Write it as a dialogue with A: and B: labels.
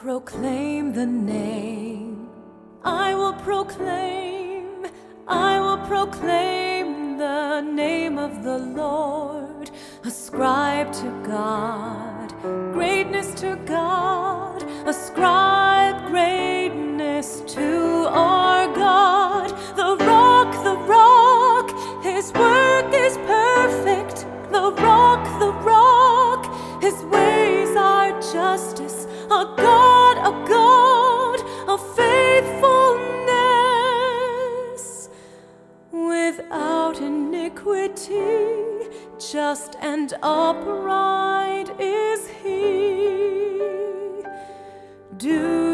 A: proclaim the name. I will proclaim the name of the Lord. Ascribe to God greatness to God. Ascribe greatness to our God. The rock, His work is perfect. The rock, His ways are justice. A God of faithfulness. Without iniquity, just and upright is He.